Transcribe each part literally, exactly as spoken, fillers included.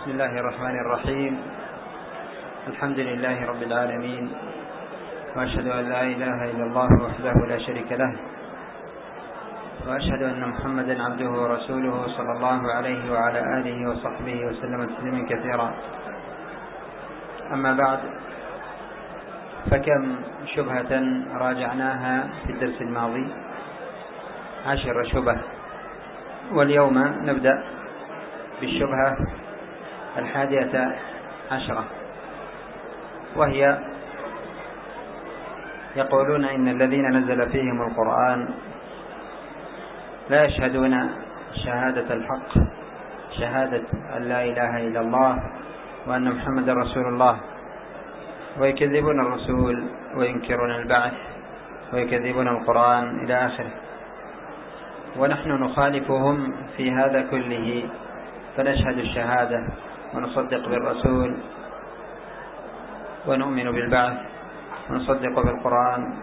بسم الله الرحمن الرحيم. الحمد لله رب العالمين، وأشهد أن لا إله إلا الله وحده لا شريك له، وأشهد أن محمدا عبده ورسوله صلى الله عليه وعلى آله وصحبه وسلم تسليما كثيرا. أما بعد، فكم شبهة راجعناها في الدرس الماضي، عشر شبه، واليوم نبدأ بالشبهة الحادية عشرة، وهي يقولون إن الذين نزل فيهم القرآن لا يشهدون شهادة الحق، شهادة أن لا إله إلا الله وأن محمد رسول الله، ويكذبون الرسول وينكرون البعث ويكذبون القرآن إلى آخره. ونحن نخالفهم في هذا كله، فنشهد الشهادة ونصدق بالرسول ونؤمن بالبعث ونصدق بالقرآن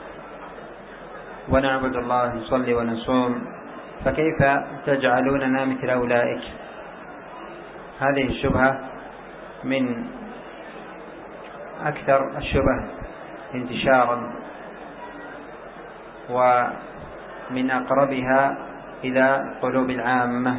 ونعبد الله، نصلي ونصوم، فكيف تجعلوننا مثل أولئك؟ هذه الشبهة من أكثر الشبه انتشارا ومن أقربها إلى قلوب العامة،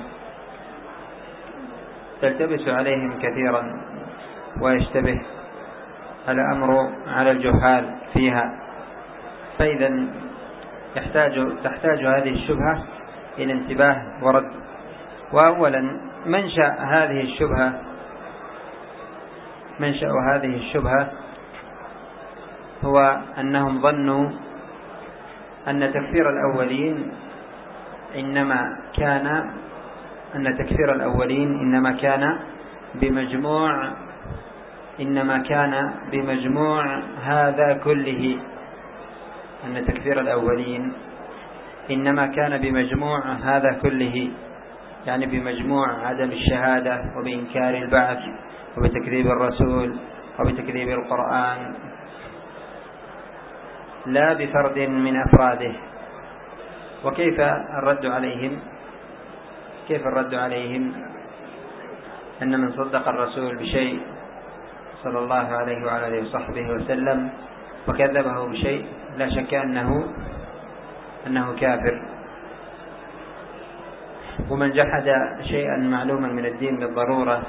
تلتبس عليهم كثيرا ويشتبه الأمر على الجهال فيها. فإذا يحتاج تحتاج هذه الشبهة إلى انتباه ورد. وأولا، منشأ هذه الشبهة منشأ هذه الشبهة هو أنهم ظنوا أن تكفير الأولين إنما كان أن تكفير الأولين إنما كان بمجموع إنما كان بمجموع هذا كله، أن تكفير الأولين إنما كان بمجموع هذا كله، يعني بمجموع عدم الشهادة وبإنكار البعث وبتكذيب الرسول وبتكذيب القرآن، لا بفرد من أفراده. وكيف الرد عليهم؟ كيف الرد عليهم أن من صدق الرسول بشيء صلى الله عليه وعلى آله وصحبه وسلم وكذبه بشيء لا شك أنه أنه كافر. ومن جحد شيئا معلوما من الدين بالضرورة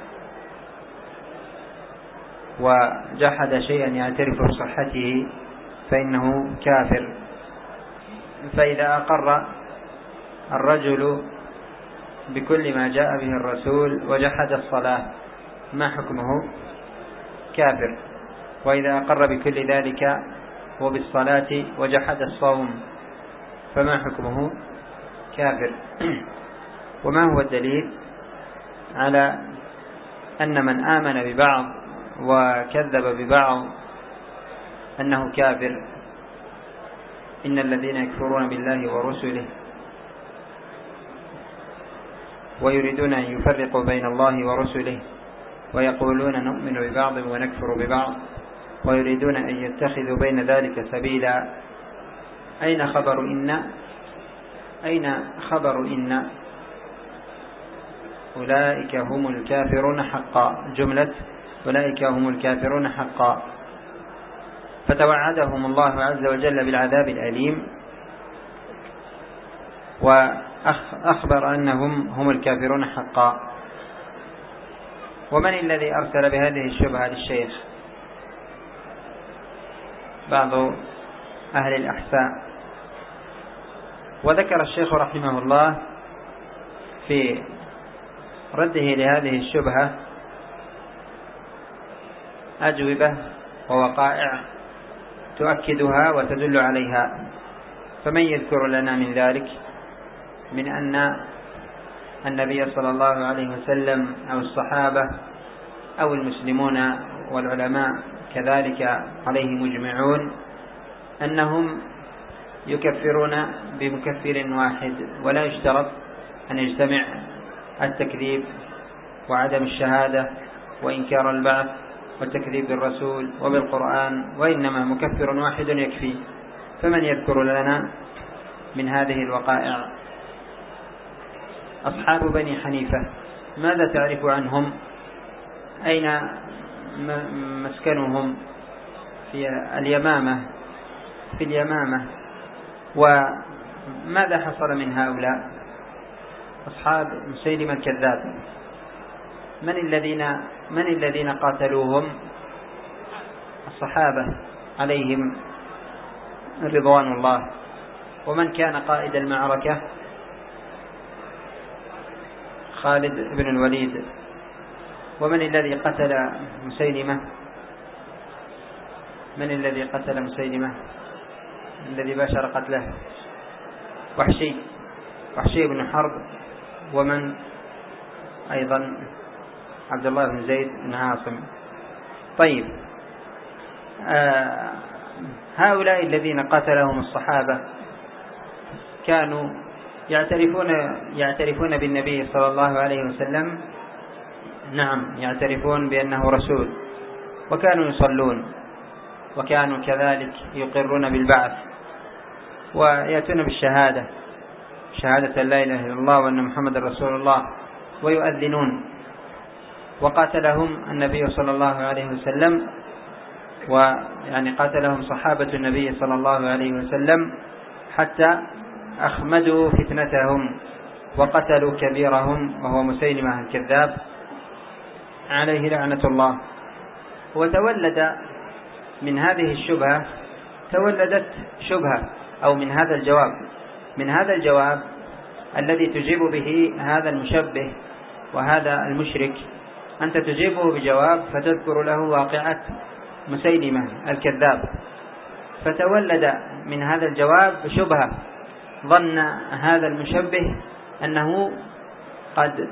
وجحد شيئا يعترف بصحته فإنه كافر. فإذا أقر الرجل بكل ما جاء به الرسول وجحد الصلاة، ما حكمه؟ كافر. وإذا أقر بكل ذلك وبالصلاة وجحد الصوم، فما حكمه؟ كافر. وما هو الدليل على أن من آمن ببعض وكذب ببعض أنه كافر؟ إن الذين يكفرون بالله ورسله ويريدون أن يفرقوا بين الله ورسله ويقولون نؤمن ببعض ونكفر ببعض ويريدون أن يتخذوا بين ذلك سبيلا. أين خبر إن أين خبر إن أولئك هم الكافرون حقا، جملة أولئك هم الكافرون حقا. فتوعدهم الله عز وجل بالعذاب الأليم وأخبر أنهم هم الكافرون حقا. ومن الذي أرسل بهذه الشبهة للشيخ؟ بعض أهل الأحساء. وذكر الشيخ رحمه الله في رده لهذه الشبهة أجوبة ووقائع تؤكدها وتدل عليها. فمن يذكر لنا من ذلك؟ من أن النبي صلى الله عليه وسلم أو الصحابة أو المسلمون والعلماء كذلك عليه مجمعون أنهم يكفرون بمكفر واحد، ولا يشترط أن يجتمع التكذيب وعدم الشهادة وإنكار البعث والتكذيب بالرسول وبالقرآن، وإنما مكفر واحد يكفي. فمن يذكر لنا من هذه الوقائع؟ أصحاب بني حنيفة، ماذا تعرف عنهم أين مسكنهم؟ في اليمامة في اليمامة وماذا حصل من هؤلاء أصحاب مسيلمة الكذاب؟ من الذين من الذين قاتلوهم؟ الصحابة عليهم رضوان الله. ومن كان قائد المعركة؟ خالد بن الوليد. ومن الذي قتل مسيلمة؟ من الذي قتل مسيلمة الذي باشر قتله؟ وحشي وحشي بن حرب. ومن أيضا؟ عبد الله بن زيد بن عاصم. طيب، آه هؤلاء الذين قتلهم الصحابة كانوا يعترفون يعترفون بالنبي صلى الله عليه وسلم. نعم، يعترفون بأنه رسول، وكانوا يصلون، وكانوا كذلك يقرون بالبعث، ويأتون بالشهادة، شهادة لا إله إلا الله وأن محمد رسول الله، ويؤذنون. وقاتلهم النبي صلى الله عليه وسلم، ويعني قاتلهم صحابة النبي صلى الله عليه وسلم حتى أخمدوا فتنتهم وقتلوا كبيرهم وهو مسيلمة الكذاب عليه لعنة الله. وتولد من هذه الشبهة تولدت شبهة أو من هذا الجواب من هذا الجواب الذي تجيب به هذا المشبه وهذا المشرك. أنت تجيبه بجواب فتذكر له واقعة مسيلمة الكذاب، فتولد من هذا الجواب شبهة. ظن هذا المشبه أنه قد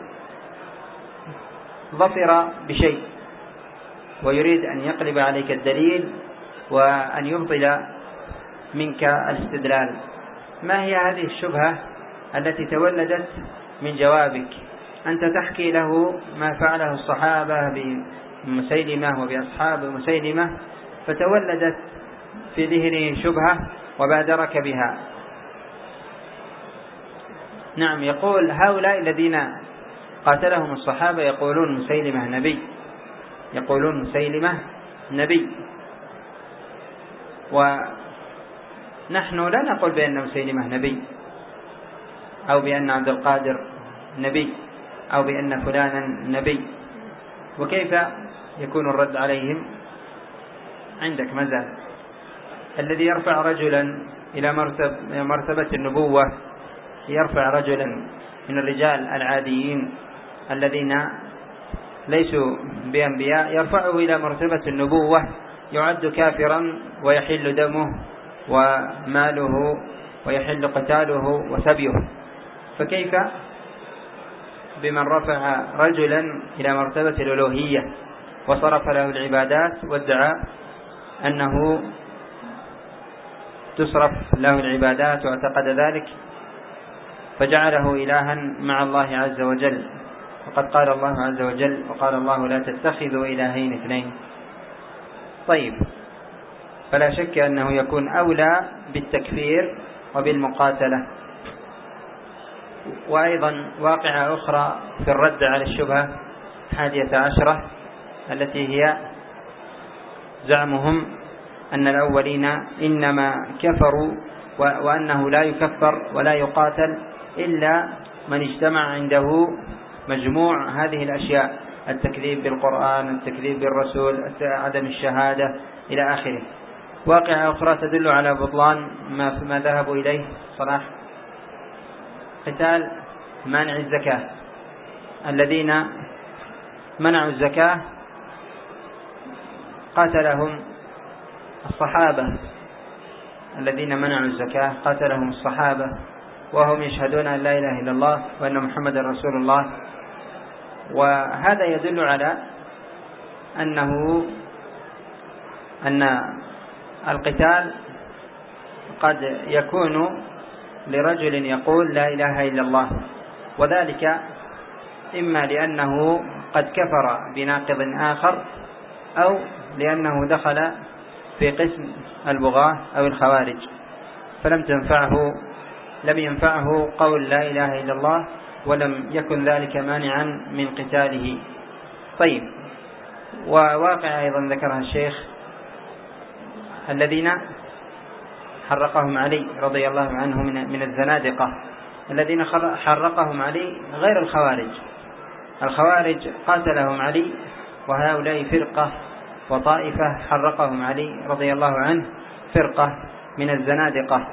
ظفر بشيء، ويريد أن يقلب عليك الدليل وأن يبطل منك الاستدلال. ما هي هذه الشبهة التي تولدت من جوابك؟ أنت تحكي له ما فعله الصحابة بمسيلمة وبأصحاب مسيلمة، فتولدت في ذهنه شبهة وبادرك بها. نعم، يقول هؤلاء الذين قاتلهم الصحابة يقولون مسيلمة نبي يقولون مسيلمة نبي ونحن لا نقول بأن مسيلمة نبي، أو بأن عبد القادر نبي، أو بأن فلانا نبي. وكيف يكون الرد عليهم؟ عندك مزال. الذي يرفع رجلا إلى مرتبة النبوة، يرفع رجلا من الرجال العاديين الذين ليسوا بأنبياء، يرفعه إلى مرتبة النبوة، يعد كافرا ويحل دمه وماله ويحل قتاله وسبيه. فكيف بمن رفع رجلا إلى مرتبة الألوهية وصرف له العبادات وادعى أنه تصرف له العبادات واعتقد ذلك، فجعله إلها مع الله عز وجل؟ وقد قال الله عز وجل: وقال الله لا تتخذوا إلهين اثنين. طيب، فلا شك أنه يكون أولى بالتكفير وبالمقاتلة. وأيضا واقعة أخرى في الرد على الشبهة حادية عشرة، التي هي زعمهم أن الأولين إنما كفروا، وأنه لا يكفر ولا يقاتل إلا من اجتمع عنده مجموع هذه الأشياء: التكذيب بالقرآن، التكذيب بالرسول، عدم الشهادة إلى آخره. واقعة أخرى تدل على بطلان ما, ما ذهبوا إليه صلاح: قتال مانع الزكاة. الذين منعوا الزكاة قاتلهم الصحابة الذين منعوا الزكاة قاتلهم الصحابة وهم يشهدون أن لا إله إلا الله وأن محمد رسول الله. وهذا يدل على أنه أن القتال قد يكون لرجل يقول لا إله إلا الله، وذلك إما لأنه قد كفر بناقض آخر، أو لأنه دخل في قسم البغاة أو الخوارج، فلم تنفعه لم ينفعه قول لا إله إلا الله، ولم يكن ذلك مانعا من قتاله. طيب، وواقع أيضا ذكرها الشيخ الذين حرقهم علي رضي الله عنه من الزنادقة، الذين حرقهم علي غير الخوارج. الخوارج قاتلهم علي، وهؤلاء فرقة وطائفة حرقهم علي رضي الله عنه، فرقة من الزنادقة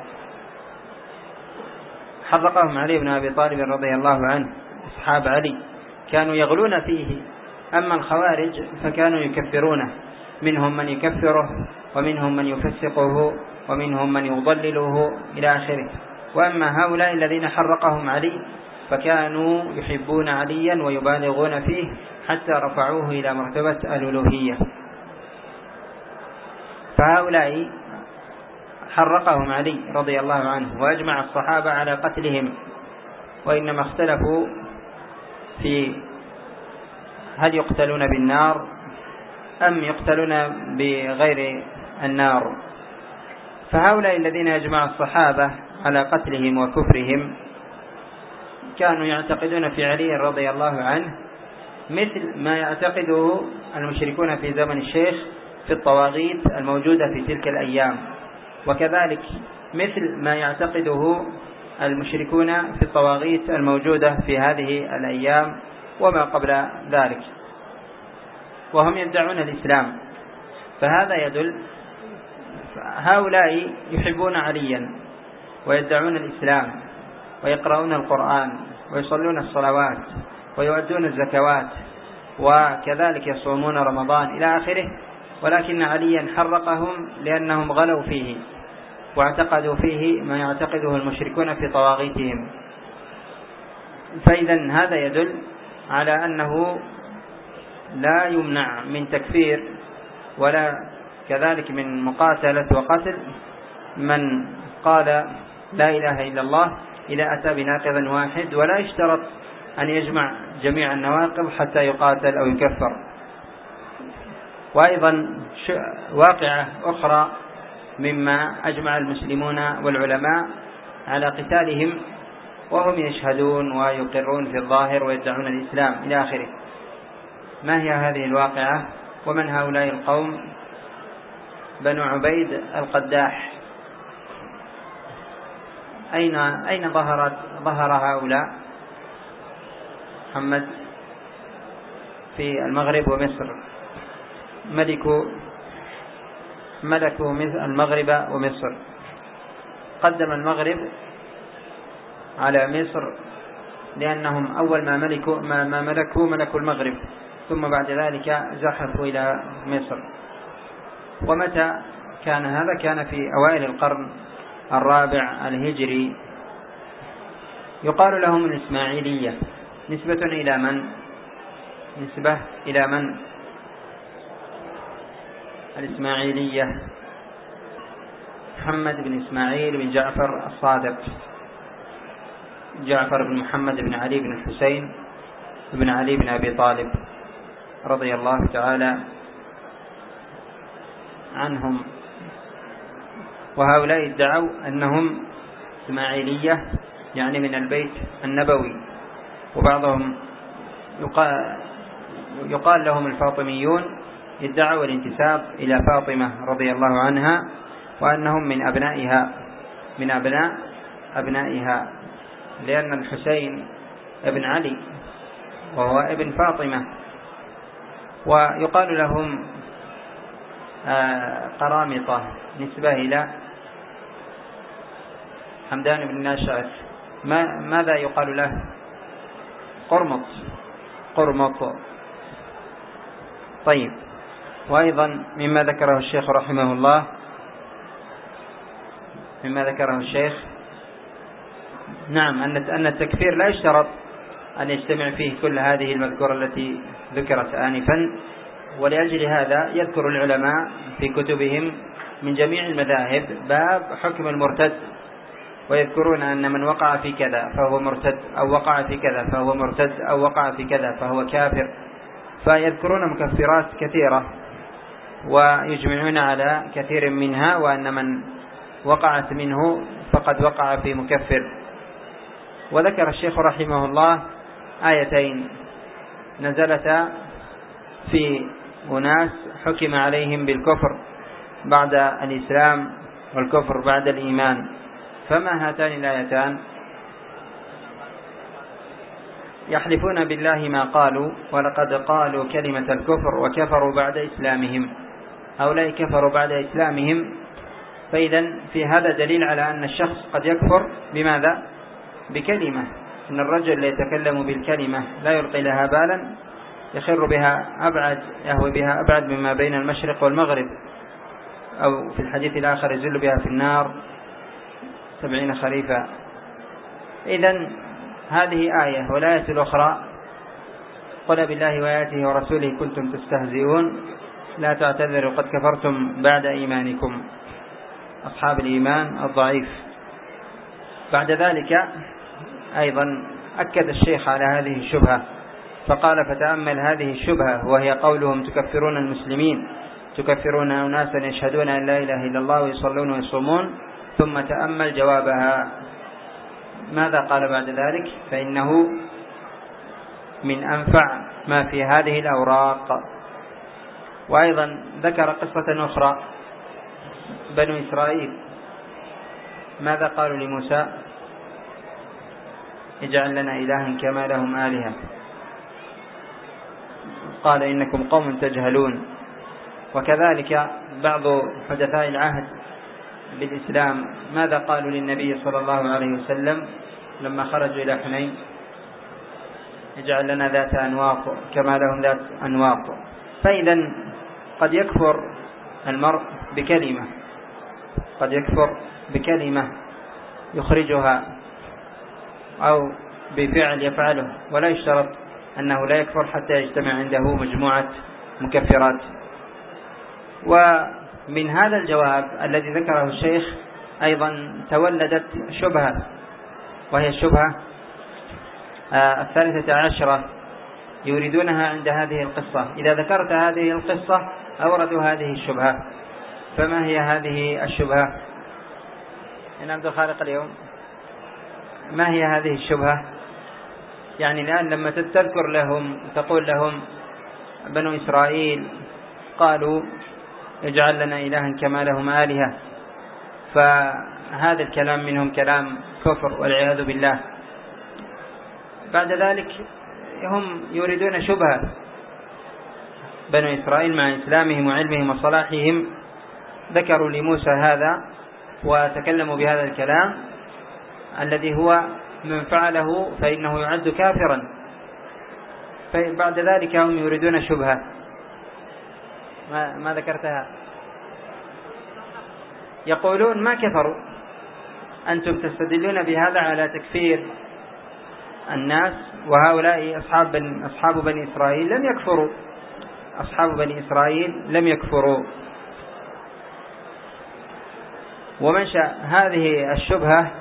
حرقهم علي بن أبي طالب رضي الله عنه. أصحاب علي كانوا يغلون فيه، أما الخوارج فكانوا يكفرونه، منهم من يكفره ومنهم من يفسقه ومنهم من يضلله إلى آخره. وأما هؤلاء الذين حرقهم علي فكانوا يحبون عليا ويبالغون فيه حتى رفعوه إلى مرتبة الألوهية. فهؤلاء حرقهم علي رضي الله عنه، وأجمع الصحابة على قتلهم، وإنما اختلفوا في هل يقتلون بالنار أم يقتلون بغير النار. فهؤلاء الذين يجمع الصحابة على قتلهم وكفرهم كانوا يعتقدون في علي رضي الله عنه مثل ما يعتقده المشركون في زمن الشيخ في الطواغيت الموجودة في تلك الأيام، وكذلك مثل ما يعتقده المشركون في الطواغيت الموجودة في هذه الأيام وما قبل ذلك، وهم يدعون الإسلام. فهذا يدل هؤلاء يحبون عليا ويدعون الإسلام ويقرؤون القرآن ويصلون الصلوات ويؤدون الزكوات وكذلك يصومون رمضان إلى آخره، ولكن عليا حرقهم لأنهم غلوا فيه واعتقدوا فيه ما يعتقده المشركون في طواغيتهم. فإذا هذا يدل على أنه لا يمنع من تكفير ولا كذلك من مقاتلة وقتل من قال لا إله إلا الله إذا أتى بناقض واحد، ولا يشترط أن يجمع جميع النواقض حتى يقاتل أو يكفر. وأيضا واقعة أخرى مما أجمع المسلمون والعلماء على قتالهم وهم يشهدون ويقرون في الظاهر ويدعون الإسلام إلى آخره. ما هي هذه الواقعة ومن هؤلاء القوم؟ بنو عبيد القداح. أين أين ظهرت ظهر هؤلاء؟ محمد في المغرب ومصر، ملكوا ملكوا المغرب ومصر. قدم المغرب على مصر لأنهم أول ما ملكوا ما, ما ملكوا ملكوا المغرب، ثم بعد ذلك زحفوا إلى مصر. ومتى كان هذا؟ كان في أوائل القرن الرابع الهجري. يقال لهم الإسماعيلية، نسبة إلى من؟ نسبة إلى من؟ الإسماعيلية محمد بن إسماعيل بن جعفر الصادق، جعفر بن محمد بن علي بن الحسين بن علي بن أبي طالب رضي الله تعالى عنهم. وهؤلاء ادعوا أنهم إسماعيلية يعني من البيت النبوي، وبعضهم يقال, يقال لهم الفاطميون، ادعوا الانتساب إلى فاطمة رضي الله عنها وأنهم من أبنائها من أبناء أبنائها لأن الحسين ابن علي وهو ابن فاطمة. ويقال لهم قرامطة نسبة إلى حمدان بن ناشئ. ما ماذا يقال له؟ قرمط قرمط طيب. وأيضا مما ذكره الشيخ رحمه الله مما ذكره الشيخ نعم أن التكفير لا يشترط أن يجتمع فيه كل هذه المذكورة التي ذكرت آنفا، ولأجل هذا يذكر العلماء في كتبهم من جميع المذاهب باب حكم المرتد، ويذكرون أن من وقع في كذا فهو مرتد، أو وقع في كذا فهو مرتد، أو وقع في كذا فهو كافر، فيذكرون مكفرات كثيرة ويجمعون على كثير منها، وأن من وقعت منه فقد وقع في مكفر. وذكر الشيخ رحمه الله آيتين نزلتا في أناس حكم عليهم بالكفر بعد الإسلام والكفر بعد الإيمان، فما هاتان الآيتان؟ يحلفون بالله ما قالوا ولقد قالوا كلمة الكفر وكفروا بعد إسلامهم. هؤلاء كفروا بعد إسلامهم، فإذا في هذا دليل على أن الشخص قد يكفر بماذا؟ بكلمة. إن الرجل اللي يتكلم بالكلمة لا يلقي لها بالا يخر بها أبعد يهوي بها أبعد مما بين المشرق والمغرب، أو في الحديث الآخر يزل بها في النار سبعين خريفا. إذن هذه آية. والآية الأخرى: قل بالله وآياته ورسوله كنتم تستهزئون لا تعتذروا قد كفرتم بعد إيمانكم، أصحاب الإيمان الضعيف. بعد ذلك أيضا أكد الشيخ على هذه الشبهة فقال: فتأمل هذه الشبهة وهي قولهم تكفرون المسلمين، تكفرون أناسا يشهدون أن لا إله إلا الله ويصلون ويصومون، ثم تأمل جوابها. ماذا قال بعد ذلك؟ فإنه من أنفع ما في هذه الأوراق. وأيضا ذكر قصة أخرى: بنو إسرائيل ماذا قالوا لموسى؟ اجعل لنا إلها كما لهم آلهة، قال إنكم قوم تجهلون. وكذلك بعض حدثاء العهد بالإسلام ماذا قالوا للنبي صلى الله عليه وسلم لما خرجوا إلى حنين؟ اجعل لنا ذات أنواط كما لهم ذات أنواط. فإذا قد يكفر المرء بكلمة، قد يكفر بكلمة يخرجها أو بفعل يفعله، ولا يشترط أنه لا يكفر حتى يجتمع عنده مجموعة مكفرات. ومن هذا الجواب الذي ذكره الشيخ أيضا تولدت شبهة، وهي الشبهة الثالثة عشرة يريدونها عند هذه القصة. إذا ذكرت هذه القصة أوردوا هذه الشبهة. فما هي هذه الشبهة؟ إن عبد الخالق اليوم ما هي هذه الشبهة؟ يعني الآن لما تذكر لهم تقول لهم بنو إسرائيل قالوا اجعل لنا إلها كما لهم آلهة، فهذا الكلام منهم كلام كفر والعياذ بالله. بعد ذلك هم يريدون شبهة. بنو إسرائيل مع إسلامهم وعلمهم وصلاحهم ذكروا لموسى هذا وتكلموا بهذا الكلام الذي هو من فعله فإنه يعد كافرا. فبعد ذلك هم يريدون شبهة. ما, ما ذكرتها؟ يقولون ما كفروا، أنتم تستدلون بهذا على تكفير الناس، وهؤلاء أصحاب بني, أصحاب بني إسرائيل لم يكفروا، أصحاب بني إسرائيل لم يكفروا. ومنشأ هذه الشبهة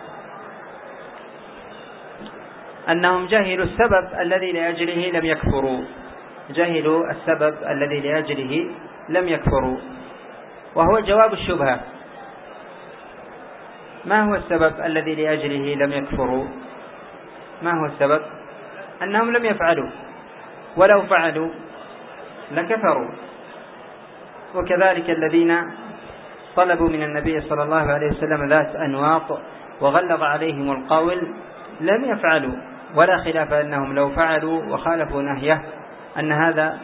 أنهم جهلوا السبب الذي لأجله لم يكفروا، جهلوا السبب الذي لأجله لم يكفروا، وهو جواب الشبهة. ما هو السبب الذي لأجله لم يكفروا؟ ما هو السبب؟ أنهم لم يفعلوا، ولو فعلوا لكفروا. وكذلك الذين طلبوا من النبي صلى الله عليه وسلم ذات أنواط وغلظ عليهم القول لم يفعلوا، ولا خلاف أنهم لو فعلوا وخالفوا نهيه أن هذا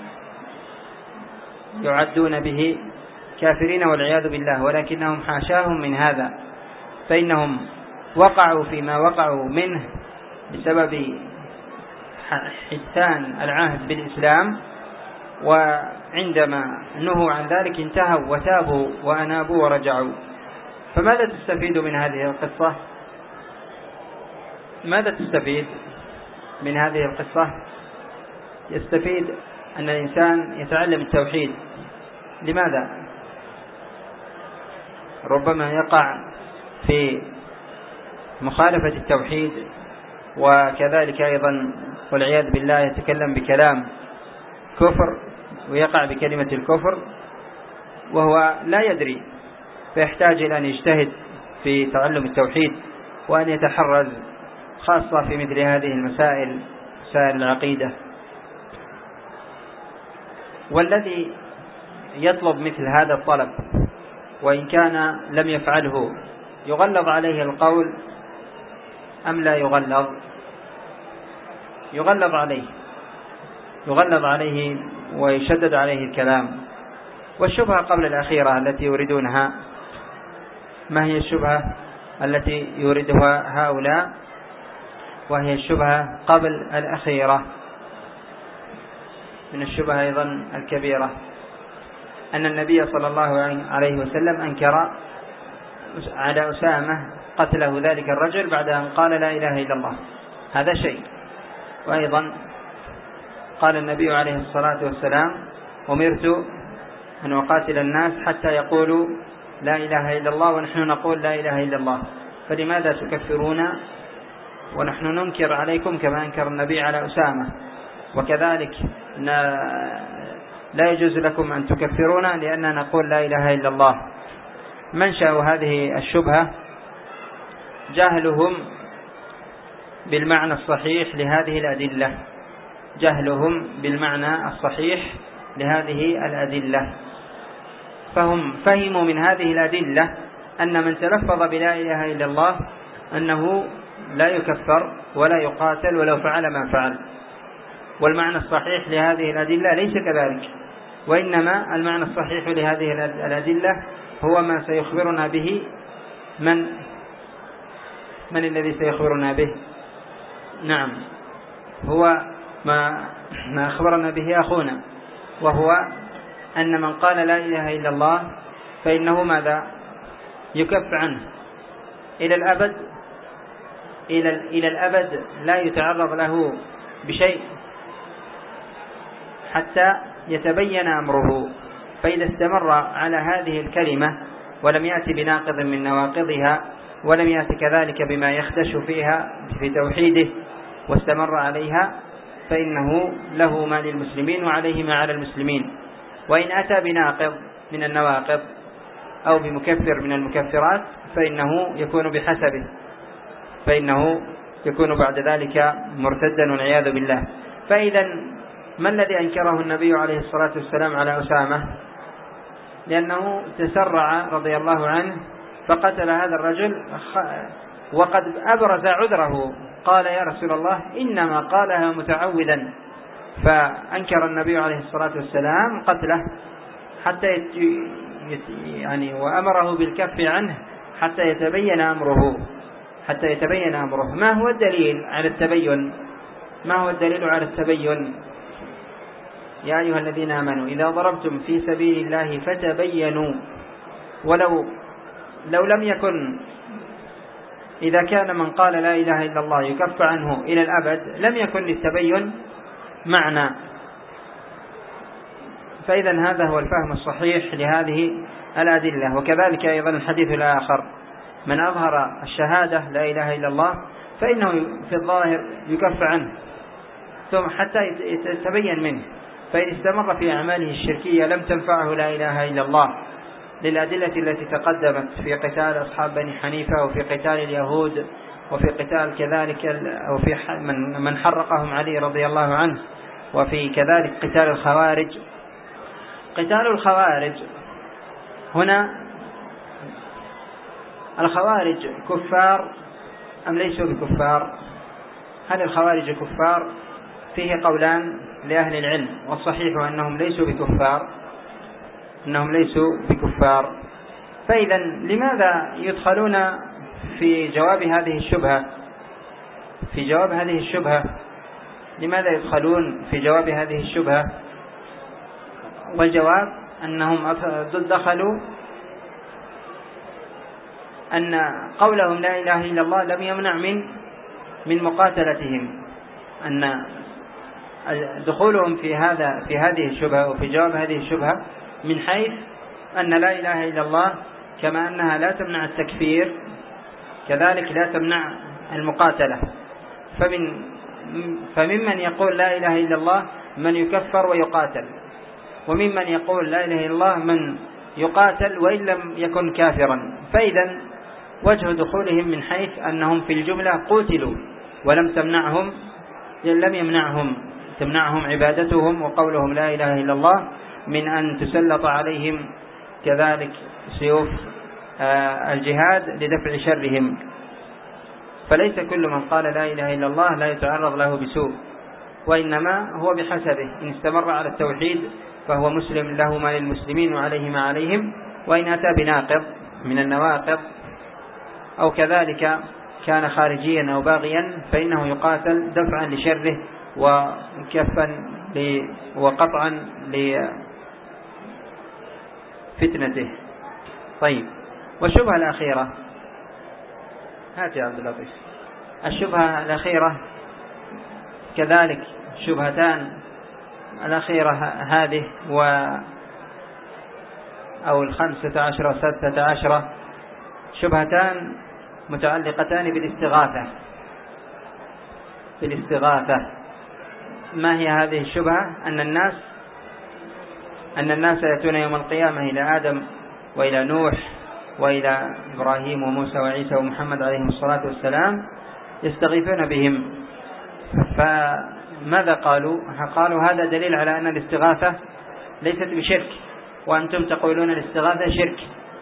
يعدون به كافرين والعياذ بالله، ولكنهم حاشاهم من هذا، فإنهم وقعوا فيما وقعوا منه بسبب حدثان العهد بالإسلام، وعندما نهوا عن ذلك انتهوا وتابوا وأنابوا ورجعوا. فماذا تستفيد من هذه القصة؟ ماذا تستفيد من هذه القصة؟ يستفيد أن الإنسان يتعلم التوحيد. لماذا؟ ربما يقع في مخالفة التوحيد، وكذلك أيضا والعياذ بالله يتكلم بكلام كفر ويقع بكلمة الكفر وهو لا يدري، فيحتاج إلى أن يجتهد في تعلم التوحيد وأن يتحرز خاصة في مثل هذه المسائل، مسائل العقيدة. والذي يطلب مثل هذا الطلب وإن كان لم يفعله يغلظ عليه القول أم لا يغلظ؟ يغلظ عليه يغلظ عليه ويشدد عليه الكلام. والشبهة قبل الأخيرة التي يريدونها، ما هي الشبهة التي يريدها هؤلاء؟ وهي الشبهة قبل الأخيرة. من الشبهة أيضا الكبيرة أن النبي صلى الله عليه وسلم أنكر على أسامة قتله ذلك الرجل بعد أن قال لا إله إلا الله، هذا شيء. وأيضا قال النبي عليه الصلاة والسلام أمرت أن أقاتل الناس حتى يقولوا لا إله إلا الله ونحن نقول لا إله إلا الله، فلماذا تكفرون ونحن ننكر عليكم كما أنكر النبي على أسامة؟ وكذلك لا يجوز لكم أن تكفرونا لأننا نقول لا إله إلا الله. منشأ هذه الشبهة جهلهم بالمعنى الصحيح لهذه الأدلة، جهلهم بالمعنى الصحيح لهذه الأدلة. فهم فهموا من هذه الأدلة أن من تلفظ بلا إله إلا الله أنه لا يكفر ولا يقاتل ولو فعل ما فعل. والمعنى الصحيح لهذه الأدلة ليس كذلك، وإنما المعنى الصحيح لهذه الأدلة هو ما سيخبرنا به من من الذي سيخبرنا به؟ نعم، هو ما ما أخبرنا به أخونا، وهو أن من قال لا إله إلا الله فإنه ماذا؟ يكف عنه إلى الأبد، إلى إلى الأبد لا يتعرض له بشيء حتى يتبين أمره. فإذا استمر على هذه الكلمة ولم يأتي بناقض من نواقضها ولم يأتي كذلك بما يخدش فيها في توحيده واستمر عليها فإنه له ما للمسلمين وعليه ما على المسلمين. وإن أتى بناقض من النواقض أو بمكفر من المكفرات فإنه يكون بحسبه، فإنه يكون بعد ذلك مرتدا والعياذ بالله. فإذا ما الذي أنكره النبي عليه الصلاة والسلام على أسامة؟ لأنه تسرع رضي الله عنه فقتل هذا الرجل وقد أبرز عذره، قال يا رسول الله إنما قالها متعوذا، فأنكر النبي عليه الصلاة والسلام قتله حتى يعني وأمره بالكف عنه حتى يتبين أمره حتى يتبين أمره. ما هو الدليل على التبين؟ ما هو الدليل على التبين؟ يا أيها الذين آمنوا إذا ضربتم في سبيل الله فتبينوا. ولو لو لم يكن إذا كان من قال لا إله إلا الله يكف عنه إلى الأبد لم يكن للتبين معنى. فإذا هذا هو الفهم الصحيح لهذه الأدلة. وكذلك أيضا الحديث الآخر من أظهر الشهادة لا إله إلا الله فإنه في الظاهر يكف عنه ثم حتى يتبين منه، فإن استمر في أعماله الشركية لم تنفعه لا إله إلا الله، للأدلة التي تقدمت في قتال أصحاب بني حنيفة وفي قتال اليهود وفي قتال كذلك أو في من من حرقهم علي رضي الله عنه، وفي كذلك قتال الخوارج. قتال الخوارج هنا، الخوارج كفار أم ليسوا بكفار؟ هل الخوارج كفار؟ فيه قولان لأهل العلم، والصحيح أنهم ليسوا بكفار أنهم ليسوا بكفار. فإذا لماذا يدخلون في جواب هذه الشبهة في جواب هذه الشبهة لماذا يدخلون في جواب هذه الشبهة؟ والجواب أنهم دخلوا أن قولهم لا إله إلا الله لم يمنع من من مقاتلتهم، أن دخولهم في هذا في هذه الشبهة وفي جواب هذه الشبهة من حيث أن لا إله إلا الله كما أنها لا تمنع التكفير كذلك لا تمنع المقاتلة. فمن فممن يقول لا إله إلا الله من يكفر ويقاتل، وممن يقول لا إله إلا الله من يقاتل وإن لم يكن كافرا. فإذا وجه دخولهم من حيث أنهم في الجملة قتلوا ولم تمنعهم لم يمنعهم تمنعهم عبادتهم وقولهم لا إله إلا الله من أن تسلط عليهم كذلك سيوف الجهاد لدفع شرهم. فليس كل من قال لا إله إلا الله لا يتعرض له بسوء، وإنما هو بحسبه، إن استمر على التوحيد فهو مسلم له ما للمسلمين وعليه ما عليهم، وإن أتى بناقض من النواقض أو كذلك كان خارجيا أو باغيا فإنه يقاتل دفعا لشره وكفا وقطعا لفتنته. طيب، والشبهة الأخيرة، هات يا عبد اللطيف. الشبهة الأخيرة كذلك شبهتان الأخيرة هذه و أو الخمسة عشر وستة عشر شبهتان متعلقتان بالاستغاثة. بالاستغاثة ما هي هذه الشبهة؟ أن الناس أن الناس يأتون يوم القيامة إلى آدم وإلى نوح وإلى إبراهيم وموسى وعيسى ومحمد عليهم الصلاة والسلام يستغيثون بهم. فماذا قالوا؟ قالوا هذا دليل على أن الاستغاثة ليست بشرك، وأنتم تقولون الاستغاثة شرك.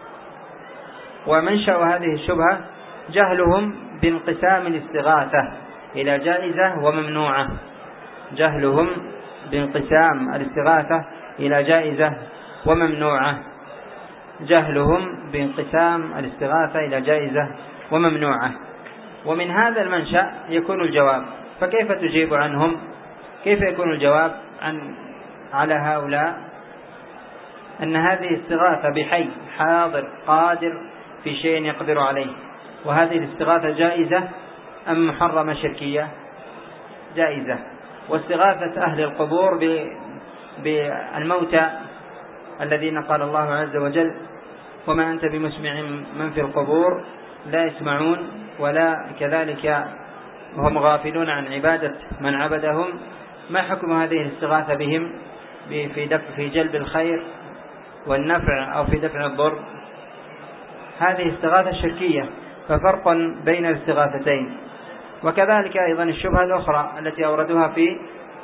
ومنشأ هذه الشبهة جهلهم بانقسام الاستغاثة إلى جائزة وممنوعة. جهلهم بانقسام الاستغاثة إلى جائزة وممنوعة. جهلهم بانقسام الاستغاثة إلى جائزة وممنوعة. ومن هذا المنشأ يكون الجواب. فكيف تجيب عنهم؟ كيف يكون الجواب عن على هؤلاء أن هذه استغاثة بحي حاضر قادر في شيء يقدر عليه، وهذه الاستغاثة جائزة أم محرمة شركية؟ جائزة. واستغاثة أهل القبور بالموتى الذين قال الله عز وجل وما أنت بمسمع من في القبور لا يسمعون ولا كذلك وهم غافلون عن عبادة من عبدهم، ما حكم هذه الاستغاثة بهم في دفع في جلب الخير والنفع أو في دفع الضر؟ هذه استغاثة شركية. ففرق بين الاستغاثتين. وكذلك أيضا الشبهة الأخرى التي أوردوها في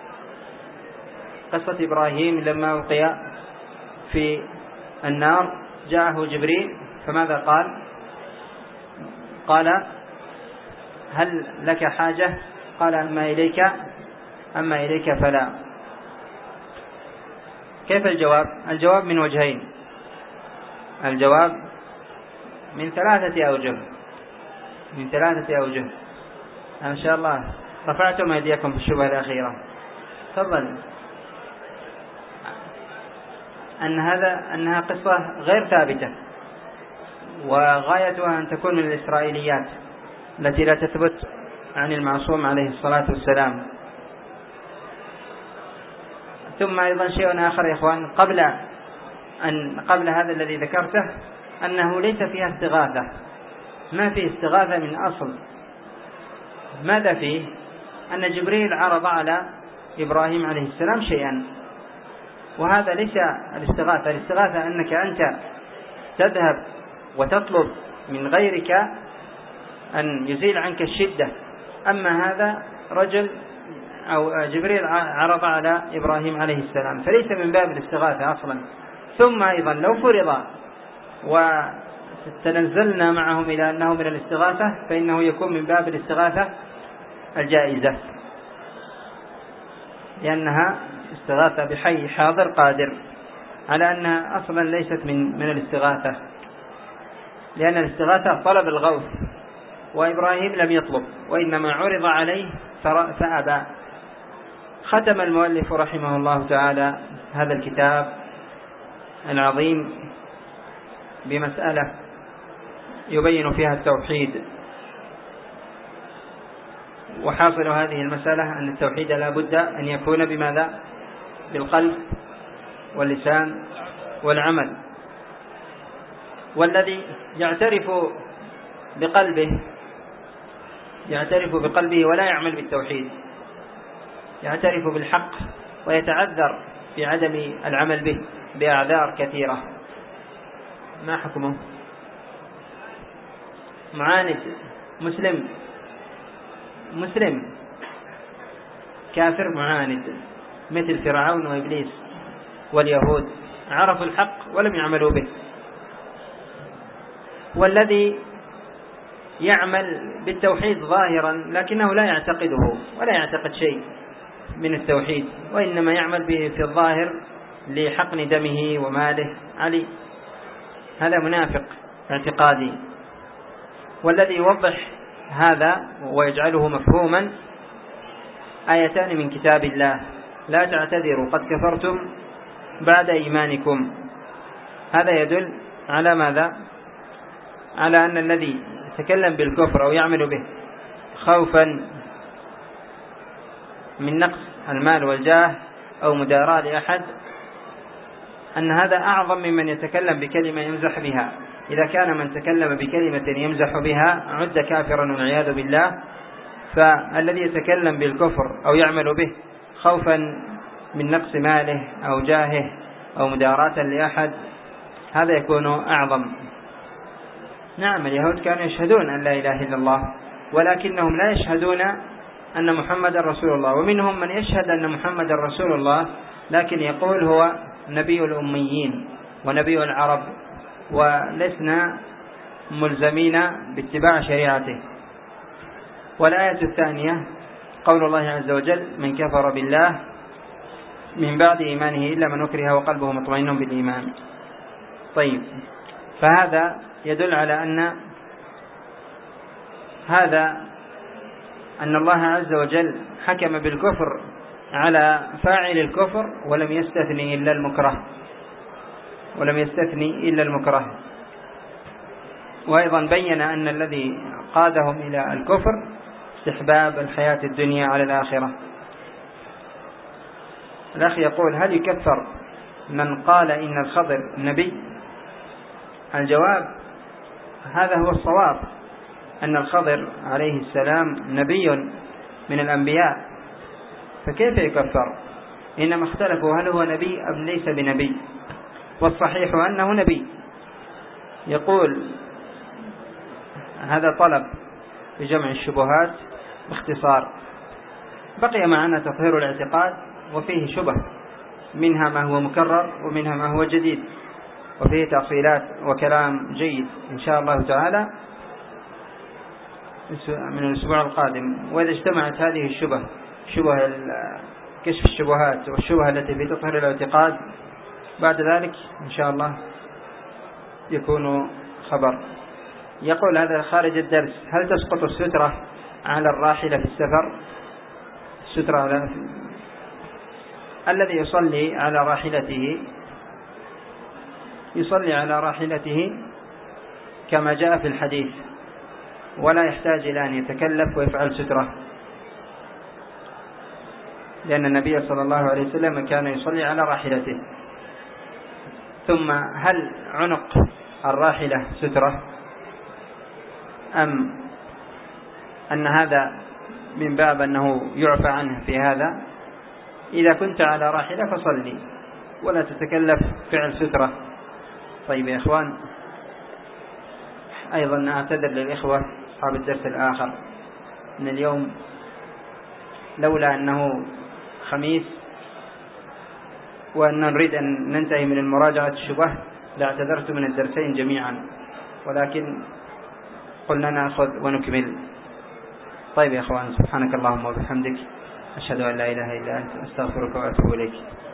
قصة إبراهيم لما ألقي في النار جاءه جبريل فماذا قال؟ قال هل لك حاجة؟ قال أما إليك أما إليك فلا. كيف الجواب؟ الجواب من وجهين. الجواب من ثلاثة أوجه من ثلاثة أوجه إن شاء الله رفعتم أيديكم في الشبهة الأخيرة. تفضل. أن هذا أنها قصة غير ثابتة، وغايتها أن تكون من الإسرائيليات التي لا تثبت عن المعصوم عليه الصلاة والسلام. ثم أيضا شيء آخر يا إخوان، قبل أن قبل هذا الذي ذكرته أنه ليس فيها استغاثة، ما في استغاثة من أصل. ماذا فيه؟ أن جبريل عرض على إبراهيم عليه السلام شيئا، وهذا ليس الاستغاثة. الاستغاثة أنك أنت تذهب وتطلب من غيرك أن يزيل عنك الشدة. أما هذا رجل أو جبريل عرض على إبراهيم عليه السلام، فليس من باب الاستغاثة أصلا. ثم أيضا لو فرض وتنزلنا معهم إلى أنه من الاستغاثة فإنه يكون من باب الاستغاثة الجائزة، لأنها استغاثة بحي حاضر قادر، على أنها أصلا ليست من من الاستغاثة، لأن الاستغاثة طلب الغوث، وإبراهيم لم يطلب وإنما عرض عليه فأبى. ختم المؤلف رحمه الله تعالى هذا الكتاب العظيم بمسألة يبين فيها التوحيد. وحاصل هذه المسألة أن التوحيد لا بد أن يكون بماذا؟ بالقلب واللسان والعمل. والذي يعترف بقلبه يعترف بقلبه ولا يعمل بالتوحيد، يعترف بالحق ويتعذر في عدم العمل به بأعذار كثيرة، ما حكمه؟ معاند مسلم مسلم كافر معاند مثل فرعون وإبليس واليهود، عرفوا الحق ولم يعملوا به. والذي يعمل بالتوحيد ظاهرا لكنه لا يعتقده ولا يعتقد شيء من التوحيد، وإنما يعمل به في الظاهر لحقن دمه وماله علي، هذا منافق اعتقادي. والذي يوضح هذا ويجعله مفهوما آيتان من كتاب الله: لا تعتذروا قد كفرتم بعد إيمانكم. هذا يدل على ماذا؟ على أن الذي يتكلم بالكفر أو يعمل به خوفا من نقص المال والجاه أو مداراة لأحد، أن هذا أعظم ممن يتكلم بكلمة يمزح بها. إذا كان من تكلم بكلمة يمزح بها عد كافرا والعياذ بالله، فالذي يتكلم بالكفر أو يعمل به خوفا من نقص ماله أو جاهه أو مداراة لأحد هذا يكون أعظم. نعم، اليهود كانوا يشهدون أن لا إله إلا الله، ولكنهم لا يشهدون أن محمد رسول الله، ومنهم من يشهد أن محمد رسول الله لكن يقول هو نبي الأميين ونبي العرب، ولسنا ملزمين باتباع شريعته. والآية الثانية قول الله عز وجل: من كفر بالله من بعد إيمانه إلا من أكره وقلبه مطمئن بالإيمان. طيب، فهذا يدل على أن هذا أن الله عز وجل حكم بالكفر على فاعل الكفر ولم يستثني إلا المكره ولم يستثني إلا المكره. وأيضا بين أن الذي قادهم إلى الكفر استحباب الحياة الدنيا على الآخرة. الأخ يقول: هل يكفر من قال إن الخضر نبي؟ الجواب: هذا هو الصواب، أن الخضر عليه السلام نبي من الأنبياء، فكيف يكفر؟ إنما اختلفوا هل هو نبي أم ليس بنبي، والصحيح أنه نبي. يقول هذا طلب بجمع الشبهات باختصار. بقي معنا تطهير الاعتقاد وفيه شبه، منها ما هو مكرر ومنها ما هو جديد، وفيه تفصيلات وكلام جيد إن شاء الله تعالى من الأسبوع القادم. وإذا اجتمعت هذه الشبه، شبه كشف الشبهات والشبهة التي في تطهير الاعتقاد، بعد ذلك إن شاء الله يكون خبر. يقول هذا خارج الدرس: هل تسقط السترة على الراحلة في السفر؟ السترة على الذي يصلي على راحلته يصلي على راحلته كما جاء في الحديث، ولا يحتاج إلى أن يتكلف ويفعل سترة، لأن النبي صلى الله عليه وسلم كان يصلي على راحلته. ثم هل عنق الراحلة سترة أم أن هذا من باب أنه يعفى عنه في هذا؟ إذا كنت على راحلة فصلي ولا تتكلف فعل سترة. طيب يا إخوان، أيضا أعتذر للإخوة أصحاب الدرس الآخر من اليوم، لولا أنه خميس وأن نريد أن ننتهي من المراجعة الشبه لاعتذرت من الدرسين جميعا، ولكن قلنا نأخذ ونكمل. طيب يا إخوان، سبحانك اللهم وبحمدك، أشهد أن لا إله إلا أنت، أستغفرك وأتوب إليك.